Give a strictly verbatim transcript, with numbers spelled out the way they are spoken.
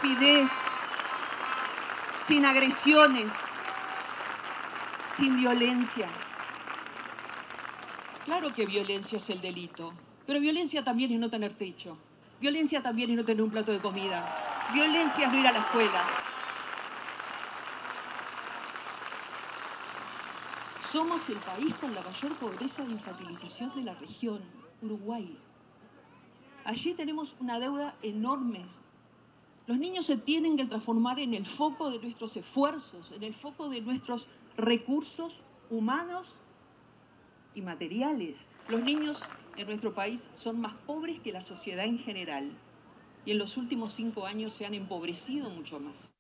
rapidez, sin agresiones, sin violencia. Claro que violencia es el delito, pero violencia también es no tener techo. Violencia también es no tener un plato de comida. Violencia es no ir a la escuela. Somos el país con la mayor pobreza de infantilización de la región, Uruguay. Allí tenemos una deuda enorme. Los niños se tienen que transformar en el foco de nuestros esfuerzos, en el foco de nuestros recursos humanos y materiales. Los niños en nuestro país son más pobres que la sociedad en general y en los últimos cinco años se han empobrecido mucho más.